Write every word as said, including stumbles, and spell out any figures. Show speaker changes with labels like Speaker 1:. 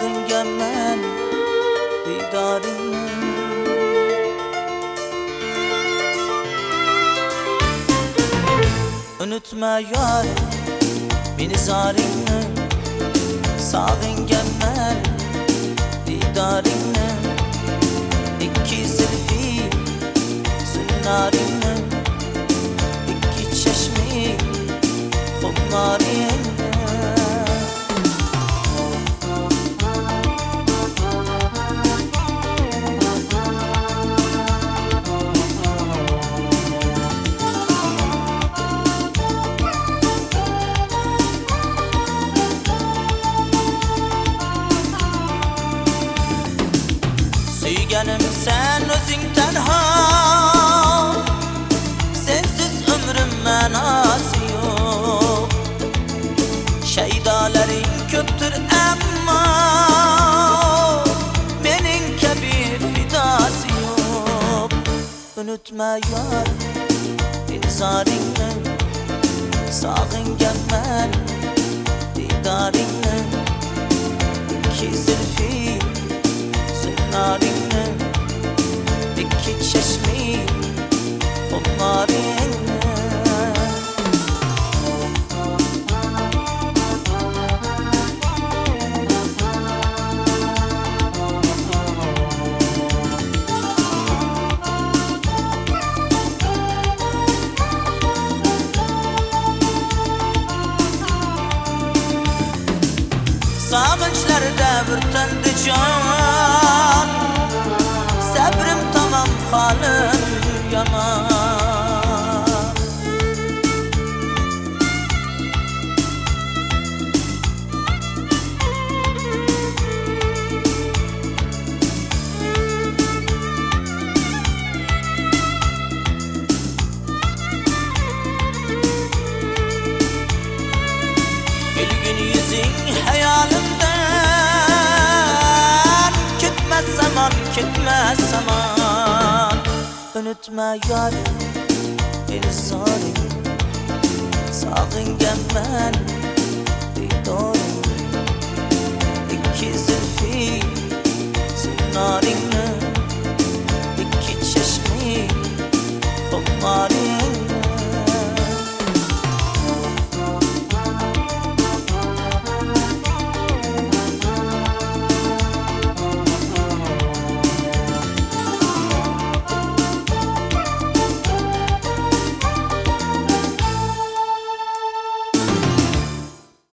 Speaker 1: sog'inganman diydoringni. Unutma yor meni zoringni, sog'inganman diydoringni. Ikki zulfi sunnaringni, ikki chashmi xummaringni. Suyganim sen o'zing tanho, sensiz umrim ma'nosi yo'q. Shaydolaring ko'pdir ammo mening kabi fidosi yo'q. Unutma yor intizoringni, sog'inganman diydoringni. Ikki zulfi sunnaringni, ikki chashmi xummaringni. Sog'inchlarda burtandi jon, sabrim tamam holim yomon. Gülgün yüzing hayolimdan, ketmas zaman, ketmas zaman. Unutma yor meni zoring, sog'inganman diydoringni. Ikki zulfi sunnaringni, ikki chashmi xummaringni.